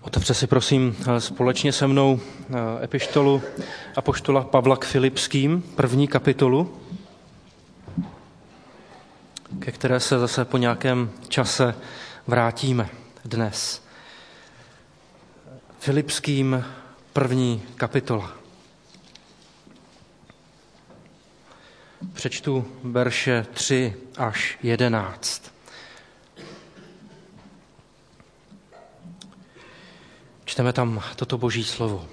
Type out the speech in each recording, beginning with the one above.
Otevřte si prosím společně se mnou epištolu apoštola Pavla k Filipským, 1. kapitolu, ke které se zase po nějakém čase vrátíme dnes. Filipským 1. kapitola. Přečtu verše 3 až 11. Čteme tam toto boží slovo.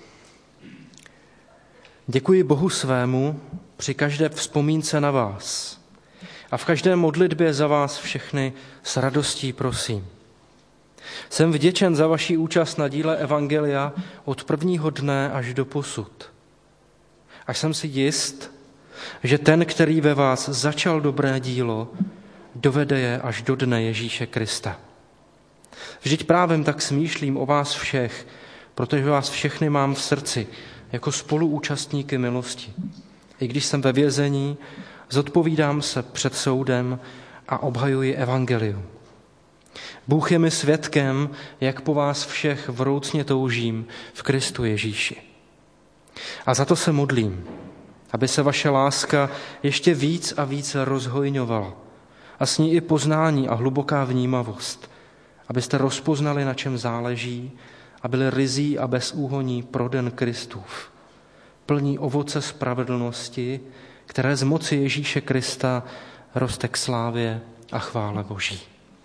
Děkuji Bohu svému při každé vzpomínce na vás a v každé modlitbě za vás všechny s radostí prosím. Jsem vděčen za vaši účast na díle evangelia od prvního dne až do posud. A jsem si jist, že ten, který ve vás začal dobré dílo, dovede je až do dne Ježíše Krista. Vždyť právem tak smýšlím o vás všech, protože vás všechny mám v srdci jako spoluúčastníky milosti. I když jsem ve vězení, zodpovídám se před soudem a obhajuji evangelium. Bůh je mi svědkem, jak po vás všech vroucně toužím v Kristu Ježíši. A za to se modlím, aby se vaše láska ještě víc a víc rozhojňovala a s ní i poznání a hluboká vnímavost, abyste rozpoznali, na čem záleží a byli ryzí a bezúhonní pro den Kristův, plní ovoce spravedlnosti, které z moci Ježíše Krista roste k slávě a chvále Boží.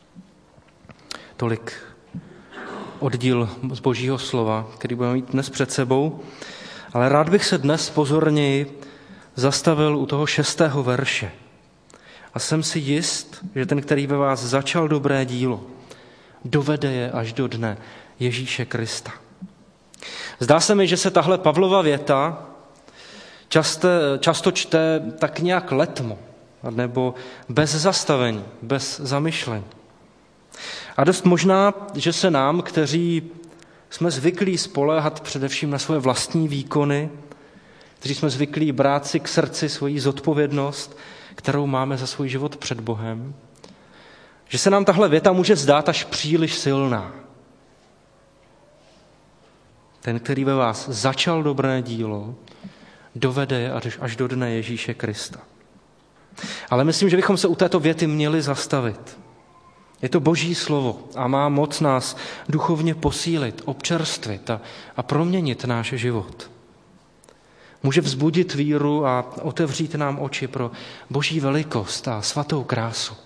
Tolik oddíl z Božího slova, který budeme mít dnes před sebou, ale rád bych se dnes pozorněji zastavil u toho 6. verše. A jsem si jist, že ten, který ve vás začal dobré dílo, dovede je až do dne Ježíše Krista. Zdá se mi, že se tahle Pavlova věta často čte tak nějak letmo, nebo bez zastavení, bez zamyšlení. A dost možná, že se nám, kteří jsme zvyklí spoléhat především na svoje vlastní výkony, kteří jsme zvyklí brát si k srdci svoji zodpovědnost, kterou máme za svůj život před Bohem, že se nám tahle věta může zdát až příliš silná. Ten, který ve vás začal dobré dílo, dovede je až do dne Ježíše Krista. Ale myslím, že bychom se u této věty měli zastavit. Je to Boží slovo a má moc nás duchovně posílit, občerstvit a proměnit náš život. Může vzbudit víru a otevřít nám oči pro Boží velikost a svatou krásu.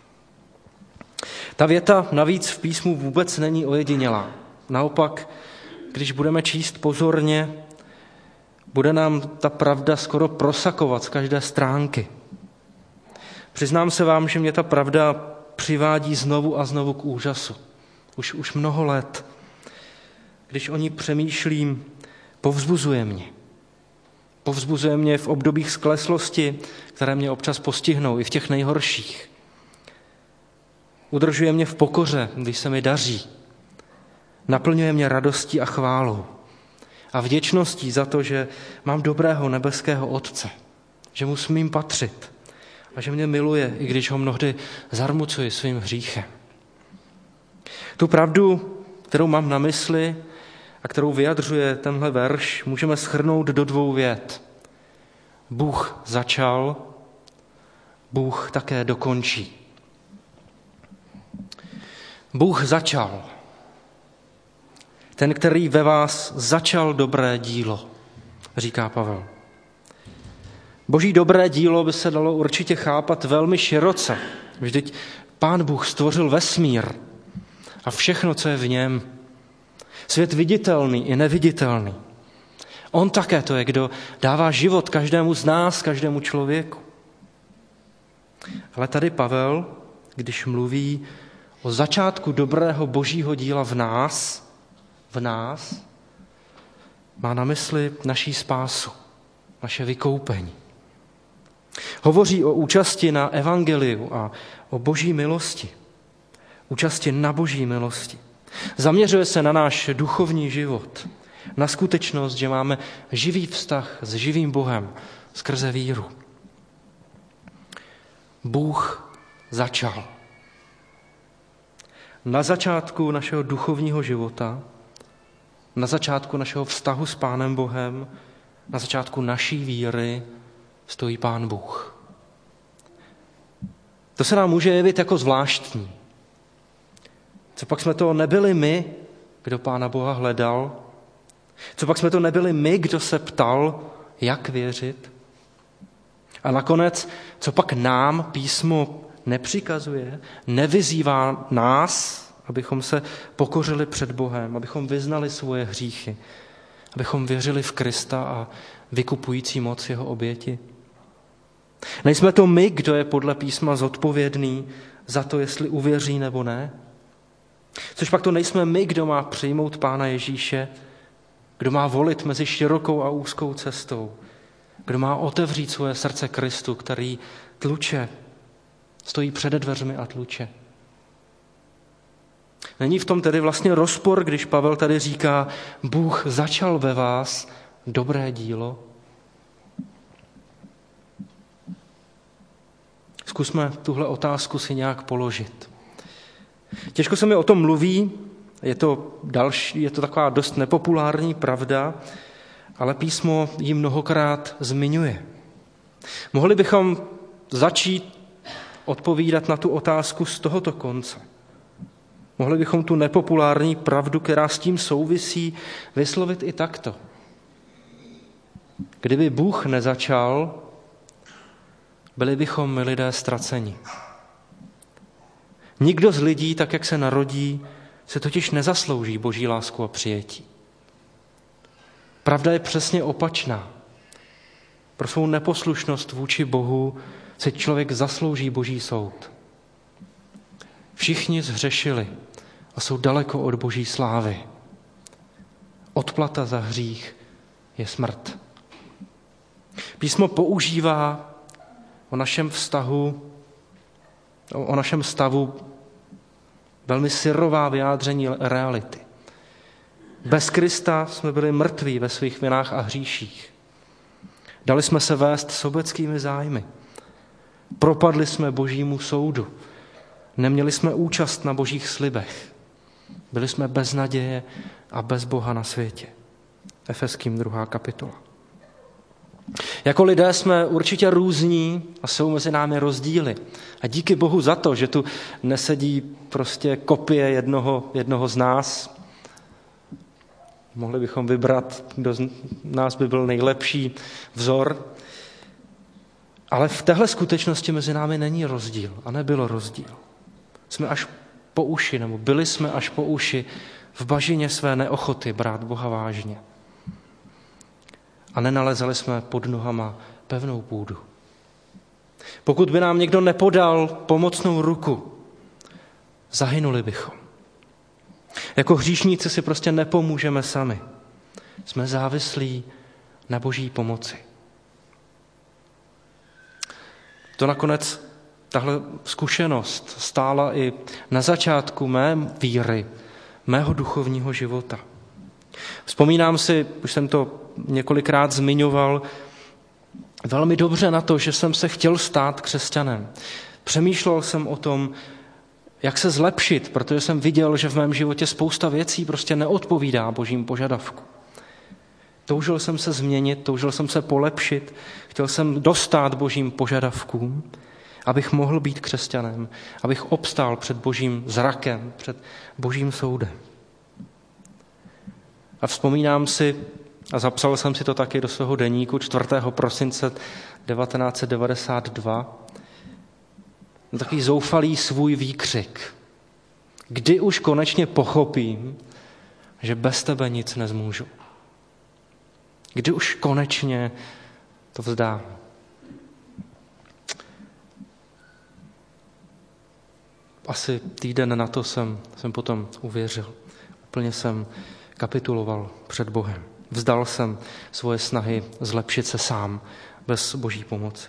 Ta věta navíc v písmu vůbec není ojedinělá. Naopak, když budeme číst pozorně, bude nám ta pravda skoro prosakovat z každé stránky. Přiznám se vám, že mě ta pravda přivádí znovu a znovu k úžasu. Už mnoho let. Když o ní přemýšlím, povzbuzuje mě. Povzbuzuje mě v obdobích skleslosti, které mě občas postihnou, i v těch nejhorších. Udržuje mě v pokoře, když se mi daří. Naplňuje mě radostí a chválou a vděčností za to, že mám dobrého nebeského Otce, že mu smím patřit a že mě miluje, i když ho mnohdy zarmucuji svým hříchem. Tu pravdu, kterou mám na mysli a kterou vyjadřuje tenhle verš, můžeme shrnout do 2 vět. Bůh začal, Bůh také dokončí. Bůh začal. Ten, který ve vás začal dobré dílo, říká Pavel. Boží dobré dílo by se dalo určitě chápat velmi široce. Vždyť Pán Bůh stvořil vesmír a všechno, co je v něm. Svět viditelný i neviditelný. On také to je, kdo dává život každému z nás, každému člověku. Ale tady Pavel, když mluví o začátku dobrého božího díla v nás, má na mysli naší spásu, naše vykoupení. Hovoří o účasti na evangeliu a o boží milosti. Účasti na boží milosti. Zaměřuje se na náš duchovní život, na skutečnost, že máme živý vztah s živým Bohem skrze víru. Bůh začal. Na začátku našeho duchovního života Na začátku našeho vztahu s Pánem Bohem, na začátku naší víry stojí Pán Bůh. To se nám může jevit jako zvláštní. Co pak jsme to nebyli my, kdo Pána Boha hledal? Co pak jsme to nebyli my, kdo se ptal, jak věřit? A nakonec, co pak nám písmo nepřikazuje, nevyzývá nás, abychom se pokořili před Bohem, abychom vyznali svoje hříchy, abychom věřili v Krista a vykupující moc jeho oběti? Nejsme to my, kdo je podle písma zodpovědný za to, jestli uvěří nebo ne? Což pak to nejsme my, kdo má přijmout Pána Ježíše, kdo má volit mezi širokou a úzkou cestou, kdo má otevřít svoje srdce Kristu, který tluče, stojí před dveřmi a tluče. Není v tom tedy vlastně rozpor, když Pavel tady říká, Bůh začal ve vás dobré dílo? Zkusme tuhle otázku si nějak položit. Těžko se mi o tom mluví, je to taková dost nepopulární pravda, ale písmo ji mnohokrát zmiňuje. Mohli bychom začít odpovídat na tu otázku z tohoto konce. Mohli bychom tu nepopulární pravdu, která s tím souvisí, vyslovit i takto. Kdyby Bůh nezačal, byli bychom my lidé ztraceni. Nikdo z lidí, tak jak se narodí, se totiž nezaslouží Boží lásku a přijetí. Pravda je přesně opačná. Pro svou neposlušnost vůči Bohu se člověk zaslouží Boží soud. Všichni zhřešili a jsou daleko od Boží slávy. Odplata za hřích je smrt. Písmo používá o našem stavu velmi syrová vyjádření reality. Bez Krista jsme byli mrtví ve svých vinách a hříších. Dali jsme se vést sobeckými zájmy. Propadli jsme Božímu soudu. Neměli jsme účast na Božích slibech. Byli jsme bez naděje a bez Boha na světě. Efeským 2. kapitola. Jako lidé jsme určitě různí a jsou mezi námi rozdíly. A díky Bohu za to, že tu nesedí prostě kopie jednoho z nás. Mohli bychom vybrat, kdo z nás by byl nejlepší vzor. Ale v téhle skutečnosti mezi námi není rozdíl a nebylo rozdíl. Jsme až po uši, nebo byli jsme až po uši v bažině své neochoty brát Boha vážně. A nenalezali jsme pod nohama pevnou půdu. Pokud by nám někdo nepodal pomocnou ruku, zahynuli bychom. Jako hříšníci si prostě nepomůžeme sami. Jsme závislí na Boží pomoci. To nakonec, tahle zkušenost stála i na začátku mé víry, mého duchovního života. Vzpomínám si, už jsem to několikrát zmiňoval, velmi dobře na to, že jsem se chtěl stát křesťanem. Přemýšlel jsem o tom, jak se zlepšit, protože jsem viděl, že v mém životě spousta věcí prostě neodpovídá Božím požadavku. Toužil jsem se změnit, toužil jsem se polepšit, chtěl jsem dostát Božím požadavkům, abych mohl být křesťanem, abych obstál před Božím zrakem, před Božím soudem. A vzpomínám si, a zapsal jsem si to taky do svého deníku 4. prosince 1992, takový zoufalý svůj výkřik. Kdy už konečně pochopím, že bez tebe nic nezmůžu? Kdy už konečně to vzdám? Asi týden na to jsem potom uvěřil. Úplně jsem kapituloval před Bohem. Vzdal jsem svoje snahy zlepšit se sám bez Boží pomoci.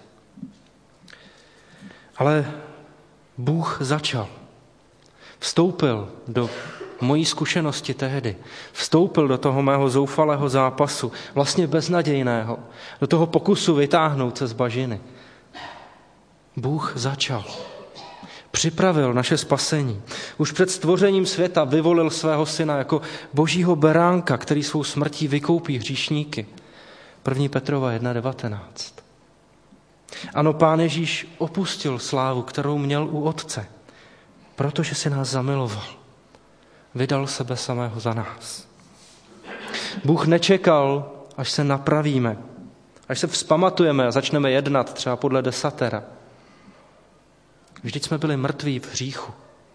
Ale Bůh začal. Vstoupil do mojí zkušenosti tehdy. Vstoupil do toho mého zoufalého zápasu, vlastně beznadějného, do toho pokusu vytáhnout se z bažiny. Bůh začal. připravil naše spasení. Už před stvořením světa vyvolil svého syna jako božího beránka, který svou smrtí vykoupí hříšníky. 1. Petrova 1.19. Ano, Pán Ježíš opustil slávu, kterou měl u Otce, protože si nás zamiloval. Vydal sebe samého za nás. Bůh nečekal, až se napravíme, až se vzpamatujeme a začneme jednat třeba podle desatera. Vždyť jsme byli mrtví v hříchu.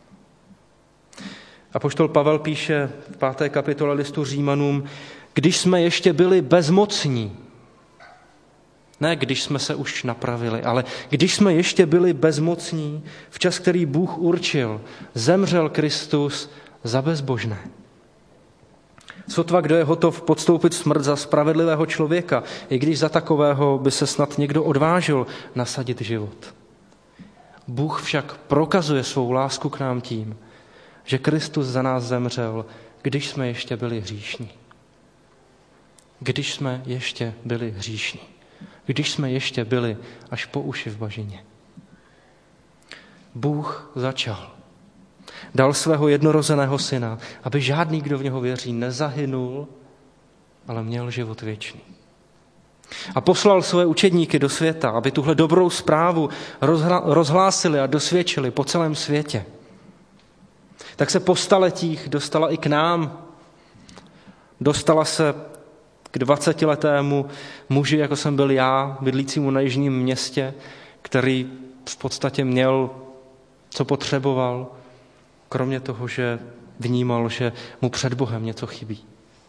Apoštol Pavel píše v 5. kapitole listu Římanům, když jsme ještě byli bezmocní, ne když jsme se už napravili, ale když jsme ještě byli bezmocní, v čas, který Bůh určil, zemřel Kristus za bezbožné. Sotva kdo je hotov podstoupit smrt za spravedlivého člověka, i když za takového by se snad někdo odvážil nasadit život. Bůh však prokazuje svou lásku k nám tím, že Kristus za nás zemřel, když jsme ještě byli hříšní. Když jsme ještě byli hříšní. Když jsme ještě byli až po uši v bažině. Bůh začal. Dal svého jednorozeného syna, aby žádný, kdo v něho věří, nezahynul, ale měl život věčný. A poslal své učedníky do světa, aby tuhle dobrou zprávu rozhlásili a dosvědčili po celém světě. Tak se po staletích dostala i k nám. Dostala se k 20letému muži, jako jsem byl já, bydlícímu na jižním městě, který v podstatě měl, co potřeboval, kromě toho, že vnímal, že mu před Bohem něco chybí.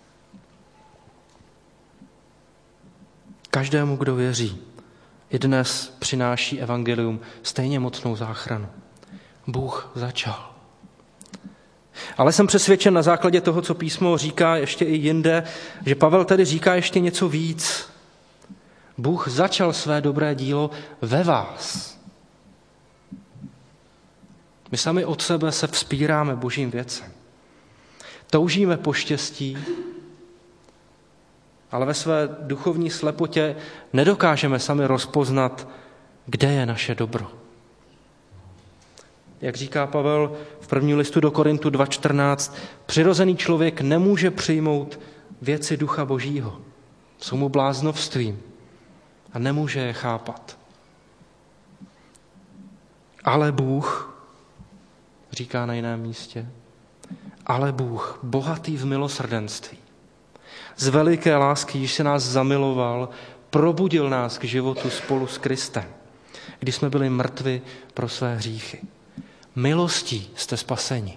Každému, kdo věří, i dnes přináší evangelium stejně mocnou záchranu. Bůh začal. Ale jsem přesvědčen na základě toho, co písmo říká ještě i jinde, že Pavel tady říká ještě něco víc. Bůh začal své dobré dílo ve vás. My sami od sebe se vzpíráme božím věcem. Toužíme po štěstí, ale ve své duchovní slepotě nedokážeme sami rozpoznat, kde je naše dobro. Jak říká Pavel v prvním listu do Korintu 2.14, přirozený člověk nemůže přijmout věci ducha božího. Jsou mu bláznovstvím a nemůže je chápat. Ale Bůh, říká na jiném místě, ale Bůh, bohatý v milosrdenství, z veliké lásky, již se nás zamiloval, probudil nás k životu spolu s Kristem, když jsme byli mrtvi pro své hříchy. Milostí jste spaseni.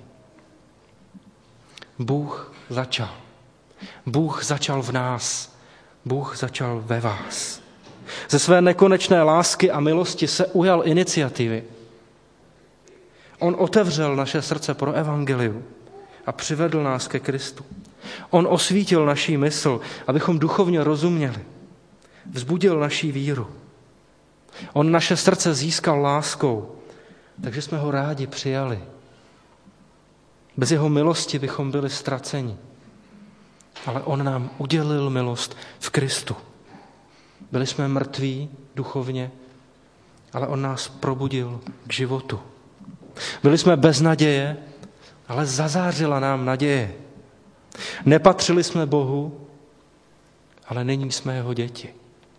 Bůh začal. Bůh začal v nás. Bůh začal ve vás. Ze své nekonečné lásky a milosti se ujal iniciativy. On otevřel naše srdce pro evangelium a přivedl nás ke Kristu. On osvítil naší mysl, abychom duchovně rozuměli. Vzbudil naší víru. On naše srdce získal láskou, takže jsme ho rádi přijali. Bez jeho milosti bychom byli ztraceni. Ale on nám udělil milost v Kristu. Byli jsme mrtví duchovně, ale on nás probudil k životu. Byli jsme bez naděje, ale zazářila nám naděje. Nepatřili jsme Bohu, ale nyní jsme jeho děti.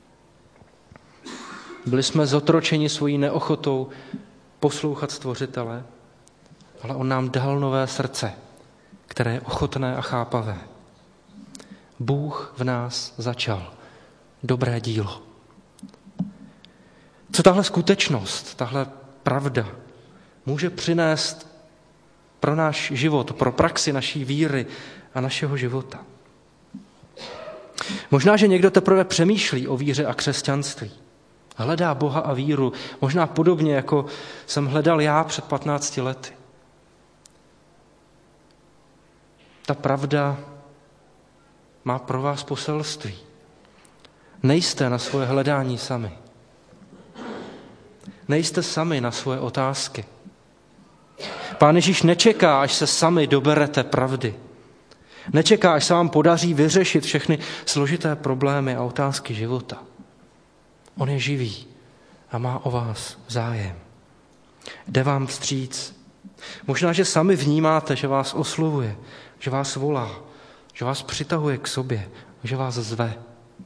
Byli jsme zotročeni svojí neochotou poslouchat Stvořitele, ale on nám dal nové srdce, které je ochotné a chápavé. Bůh v nás začal dobré dílo. Co tahle skutečnost, tahle pravda může přinést pro náš život, pro praxi naší víry a našeho života? Možná, že někdo teprve přemýšlí o víře a křesťanství. Hledá Boha a víru, možná podobně, jako jsem hledal já před 15 lety. Ta pravda má pro vás poselství. Nejste na svoje hledání sami. Nejste sami na svoje otázky. Pán Ježíš nečeká, až se sami doberete pravdy. Nečeká, až se vám podaří vyřešit všechny složité problémy a otázky života. On je živý a má o vás zájem. Jde vám vstříc. Možná, že sami vnímáte, že vás oslovuje, že vás volá, že vás přitahuje k sobě, že vás zve.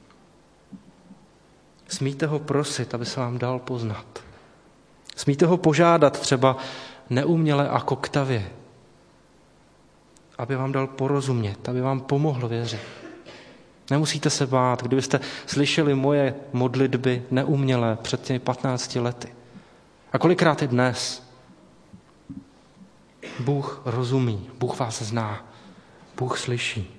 Smíte ho prosit, aby se vám dal poznat. Smíte ho požádat třeba neuměle a koktavě, aby vám dal porozumět, aby vám pomohl věřit. Nemusíte se bát, kdybyste slyšeli moje modlitby neumělé před těmi 15 lety. A kolikrát i dnes. Bůh rozumí, Bůh vás zná, Bůh slyší.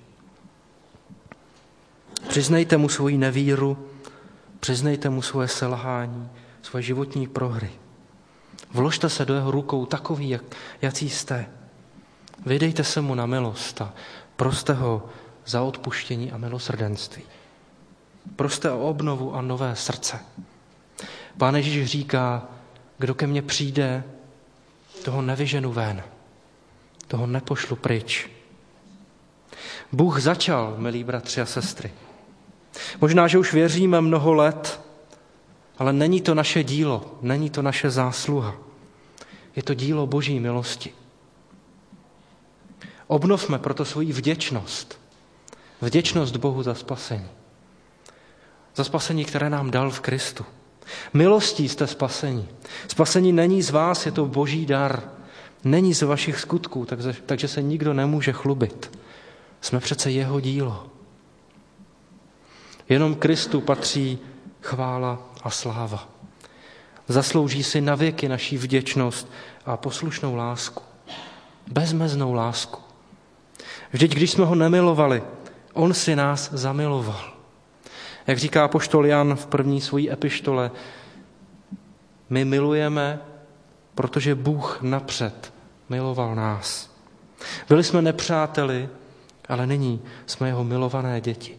Přiznejte mu svoji nevíru, přiznejte mu svoje selhání, svoje životní prohry. Vložte se do jeho rukou takový, jací jste. Vydejte se mu na milost a proste ho za odpuštění a milosrdenství. Proste o obnovu a nové srdce. Pán Ježíš říká, kdo ke mně přijde, toho nevyženu ven, toho nepošlu pryč. Bůh začal, milí bratři a sestry. Možná, že už věříme mnoho let, ale není to naše dílo, není to naše zásluha. Je to dílo Boží milosti. Obnovme proto svoji vděčnost. Vděčnost Bohu za spasení. Za spasení, které nám dal v Kristu. Milostí jste spasení. Spasení není z vás, je to Boží dar. Není z vašich skutků, takže se nikdo nemůže chlubit. Jsme přece jeho dílo. Jenom Kristu patří chvála a sláva. Zaslouží si na věky naší vděčnost a poslušnou lásku. Bezmeznou lásku. Vždyť, když jsme ho nemilovali, on si nás zamiloval. Jak říká apoštol Jan v první svojí epištole, my milujeme, protože Bůh napřed miloval nás. Byli jsme nepřáteli, ale nyní jsme jeho milované děti.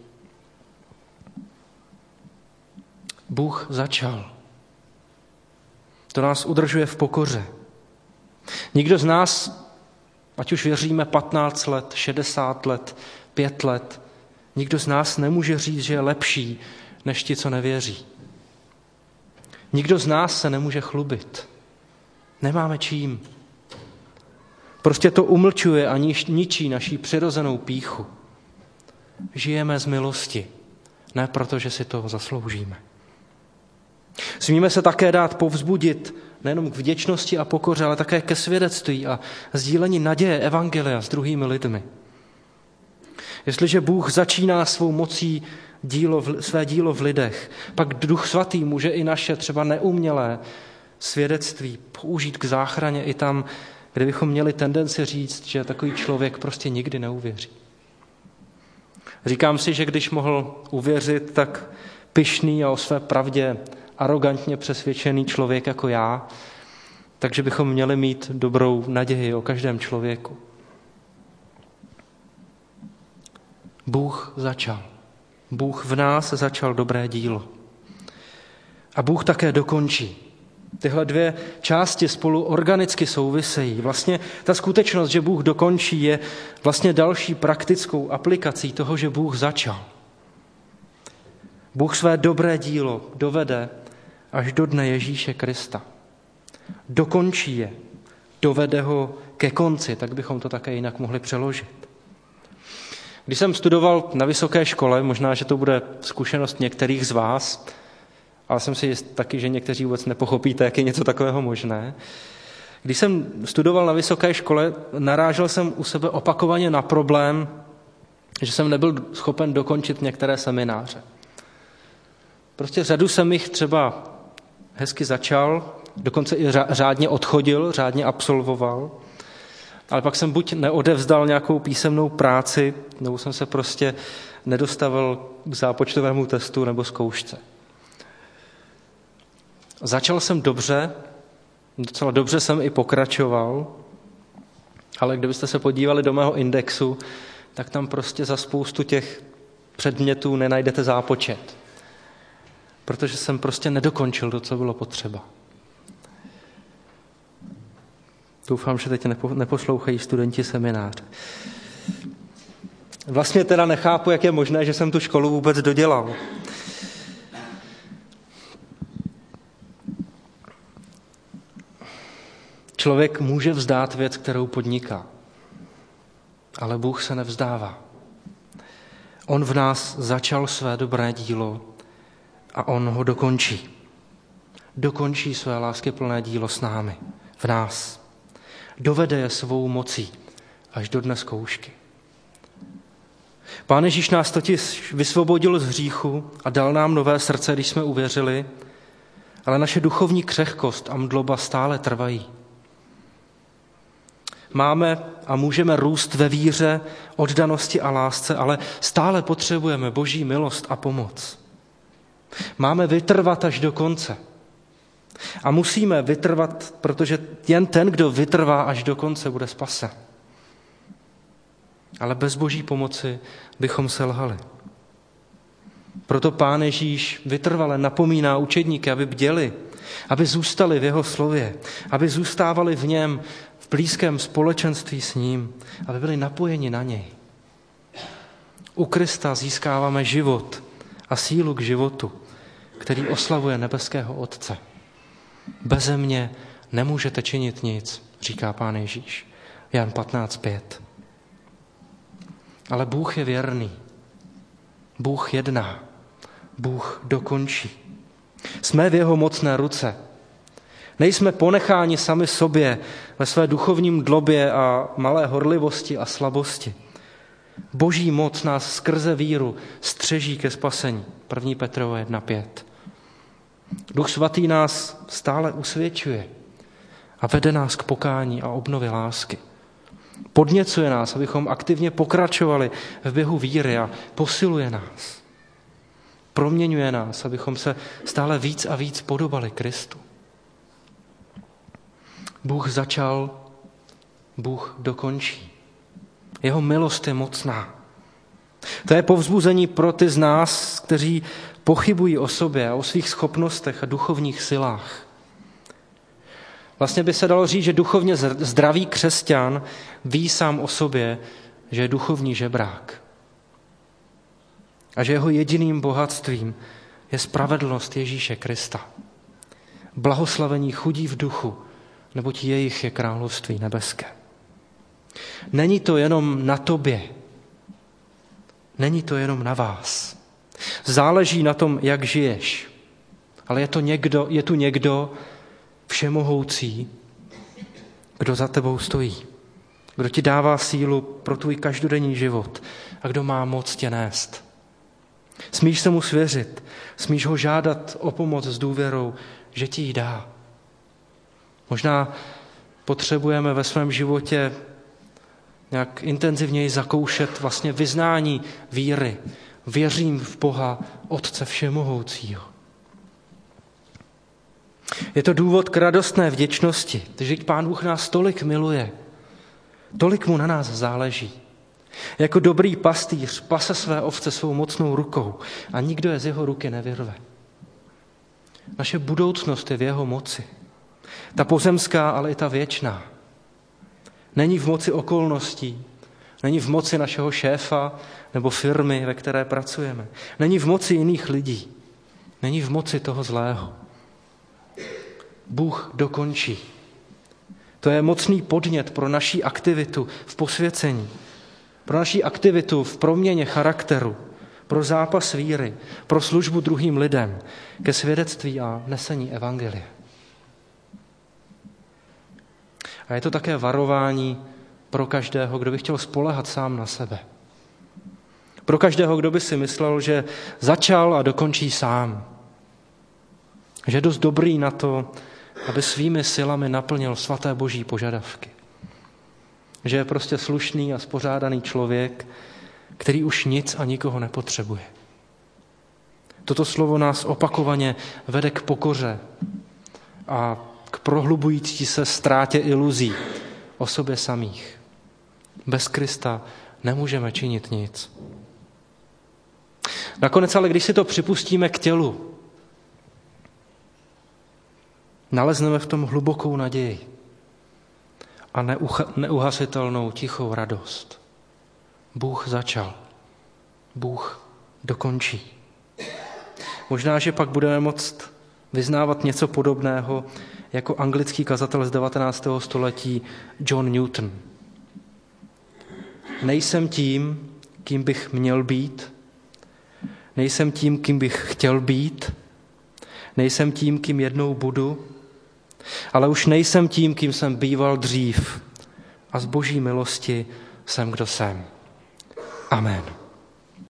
Bůh začal. To nás udržuje v pokoře. Nikdo z nás, ať už věříme 15 let, 60 let, 5 let, nikdo z nás nemůže říct, že je lepší než ti, co nevěří. Nikdo z nás se nemůže chlubit. Nemáme čím. Prostě to umlčuje a ničí naší přirozenou pýchu. Žijeme z milosti, ne proto, že si to zasloužíme. Smíme se také dát povzbudit nejenom k vděčnosti a pokoře, ale také ke svědectví a sdílení naděje evangelia s druhými lidmi. Jestliže Bůh začíná svou mocí své dílo v lidech, pak Duch Svatý může i naše třeba neumělé svědectví použít k záchraně i tam, kde bychom měli tendenci říct, že takový člověk prostě nikdy neuvěří. Říkám si, že když mohl uvěřit, tak pyšný a o své pravdě arogantně přesvědčený člověk jako já, takže bychom měli mít dobrou naději o každém člověku. Bůh začal. Bůh v nás začal dobré dílo. A Bůh také dokončí. Tyhle dvě části spolu organicky souvisejí. Vlastně ta skutečnost, že Bůh dokončí, je vlastně další praktickou aplikací toho, že Bůh začal. Bůh své dobré dílo dovede až do dne Ježíše Krista. Dokončí je, dovede ho ke konci, tak bychom to také jinak mohli přeložit. Když jsem studoval na vysoké škole, možná, že to bude zkušenost některých z vás, ale jsem si jist taky, že někteří vůbec nepochopíte, jak je něco takového možné. Když jsem studoval na vysoké škole, narážel jsem u sebe opakovaně na problém, že jsem nebyl schopen dokončit některé semináře. Prostě řadu jsem jich třeba hezky začal, dokonce i řádně odchodil, řádně absolvoval, ale pak jsem buď neodevzdal nějakou písemnou práci, nebo jsem se prostě nedostavil k zápočtovému testu nebo zkoušce. Začal jsem dobře, docela dobře jsem i pokračoval, ale kdybyste se podívali do mého indexu, tak tam prostě za spoustu těch předmětů nenajdete zápočet. Protože jsem prostě nedokončil to, co bylo potřeba. Doufám, že teď neposlouchají studenti semináře. Vlastně teda nechápu, jak je možné, že jsem tu školu vůbec dodělal. Člověk může vzdát věc, kterou podniká, ale Bůh se nevzdává. On v nás začal své dobré dílo a on ho dokončí. Dokončí své láskyplné dílo s námi, v nás. Dovede je svou mocí až do dne zkoušky. Pán Ježíš nás totiž vysvobodil z hříchu a dal nám nové srdce, když jsme uvěřili, ale naše duchovní křehkost a mdloba stále trvají. Máme a můžeme růst ve víře, oddanosti a lásce, ale stále potřebujeme Boží milost a pomoc. Máme vytrvat až do konce. A musíme vytrvat, protože jen ten, kdo vytrvá až do konce, bude spasen. Ale bez Boží pomoci bychom selhali. Proto Pán Ježíš vytrvale napomíná učedníky, aby bděli, aby zůstali v jeho slově, aby zůstávali v něm, v blízkém společenství s ním, aby byli napojeni na něj. U Krista získáváme život a sílu k životu, který oslavuje nebeského Otce. Beze mě nemůžete činit nic, říká Pán Ježíš. Jan 15:5. Ale Bůh je věrný. Bůh jedná. Bůh dokončí. Jsme v jeho mocné ruce. Nejsme ponecháni sami sobě ve své duchovním dlobě a malé horlivosti a slabosti. Boží moc nás skrze víru střeží ke spasení. 1. Petrova 1:5. Duch svatý nás stále usvědčuje a vede nás k pokání a obnově lásky. Podněcuje nás, abychom aktivně pokračovali v běhu víry a posiluje nás. Proměňuje nás, abychom se stále víc a víc podobali Kristu. Bůh začal, Bůh dokončí. Jeho milost je mocná. To je povzbuzení pro ty z nás, kteří pochybují o sobě a o svých schopnostech a duchovních silách. Vlastně by se dalo říct, že duchovně zdravý křesťan ví sám o sobě, že je duchovní žebrák. A že jeho jediným bohatstvím je spravedlnost Ježíše Krista. Blahoslavení chudí v duchu, neboť jejich je království nebeské. Není to jenom na tobě, není to jenom na vás. Záleží na tom, jak žiješ, ale je tu někdo všemohoucí, kdo za tebou stojí, kdo ti dává sílu pro tvůj každodenní život a kdo má moc tě nést. Smíš se mu svěřit, smíš ho žádat o pomoc s důvěrou, že ti ji dá. Možná potřebujeme ve svém životě nějak intenzivněji zakoušet vlastně vyznání víry. Věřím v Boha, Otce všemohoucího. Je to důvod k radostné vděčnosti, že Pán Bůh nás tolik miluje, tolik mu na nás záleží. Jako dobrý pastýř pase své ovce svou mocnou rukou a nikdo je z jeho ruky nevyrve. Naše budoucnost je v jeho moci. Ta pozemská, ale i ta věčná. Není v moci okolností, není v moci našeho šéfa nebo firmy, ve které pracujeme. Není v moci jiných lidí. Není v moci toho zlého. Bůh dokončí. To je mocný podnět pro naši aktivitu v posvěcení, pro naši aktivitu v proměně charakteru, pro zápas víry, pro službu druhým lidem, ke svědectví a nesení evangelia. A je to také varování pro každého, kdo by chtěl spoléhat sám na sebe. Pro každého, kdo by si myslel, že začal a dokončí sám. Že je dost dobrý na to, aby svými silami naplnil svaté boží požadavky. Že je prostě slušný a spořádaný člověk, který už nic a nikoho nepotřebuje. Toto slovo nás opakovaně vede k pokoře a k prohlubující se ztrátě iluzí o sobě samých. Bez Krista nemůžeme činit nic. Nakonec ale, když si to připustíme k tělu, nalezneme v tom hlubokou naději a neuhasitelnou tichou radost. Bůh začal. Bůh dokončí. Možná, že pak budeme moct vyznávat něco podobného jako anglický kazatel z 19. století John Newton. Nejsem tím, kým bych měl být, nejsem tím, kým bych chtěl být, nejsem tím, kým jednou budu, ale už nejsem tím, kým jsem býval dřív a z Boží milosti jsem, kdo jsem. Amen.